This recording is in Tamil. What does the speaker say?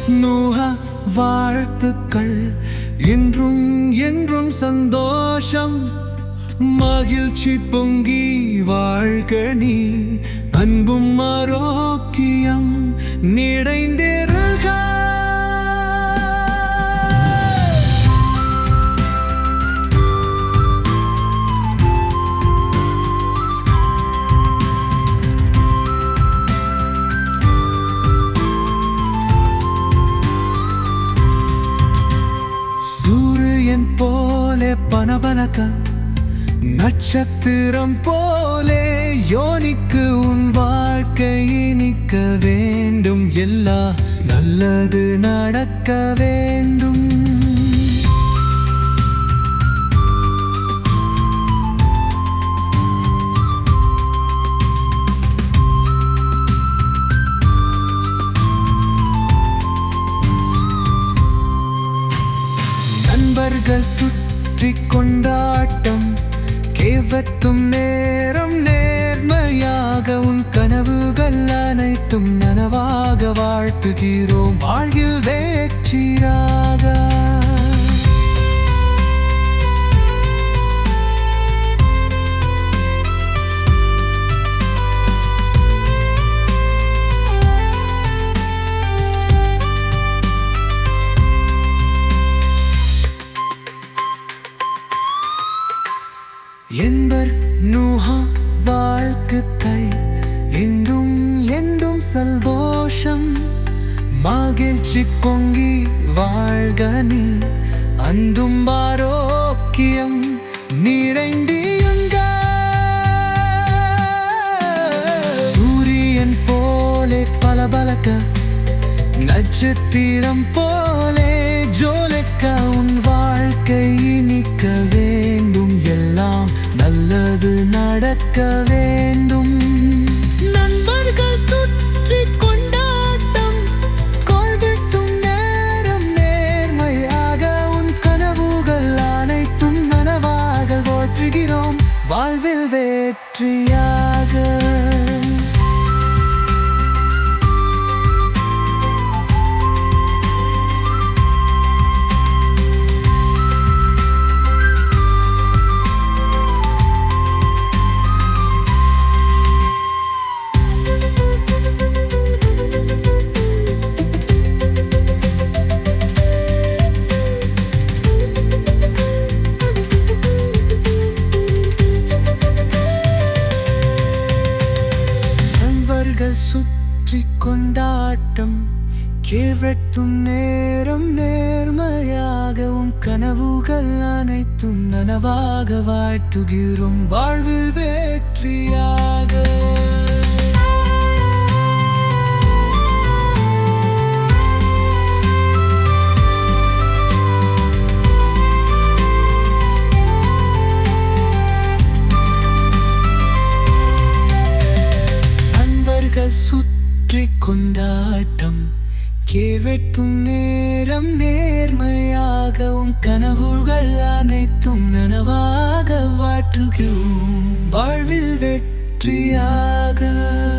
நூஹா வாழ்த்துக்கள். இன்றும் என்றும் சந்தோஷம், மகிழ்ச்சி பொங்கி வாழ்க நீ. அன்பும் ஆரோக்கியம் நிறைந்திருக. சூரியன் போலே பனபனக்க, நட்சத்திரம் போலே யோனிக்கு உன் வாழ்க்கை இனிக்க வேண்டும். எல்லா நல்லது நடக்க வேண்டும். நண்பர்கள் சுற்றி கொண்டாட்டம், கேவத்தும் நேரம் நேர்மையாக உன் கனவுகள் அனைத்தும் நனவாக வாழ்த்துகிறோம். வாழ்வில் வெற்றியாக. என்பர் நூஹா வாழ்க்கை. என்றும் என்றும் சந்தோஷம், மகிழ்ச்சி பொங்கி வாழ்க நீ. அன்பும் ஆரோக்கியம் நிறைந்திருங்க. சூரியன் போலே பளபளக்க, நட்சத்திரம் போலே ஜொலிக்க உன் வாழ்க்கை இனிக்க வேண்டும். எல்லாம் நல்லது நடக்க வேண்டும். நண்பர்கள் சுற்றி கொண்டாட்டம், கொள்கட்டும் நேரம் நேர்மையாக உன் கனவுகள் அனைத்தும் நனவாக வாழ்த்துகிறோம். வாழ்வில் வெற்றியாக. சுற்றி கொண்டாட்டம், கேவட்டும் நேரம் நேர்மையாக உன் கனவுகள் அனைத்தும் நனவாக வாழ்த்துகிறோம். வாழ்வில் வெற்றியாக. சுற்றி கொண்டாட்டம், கேவட்டும் நேரம் நேர்மையாக உன் கனவுகள் அனைத்தும் நனவாக வாழ்த்துகிறோம். வாழ்வில் வெற்றியாக.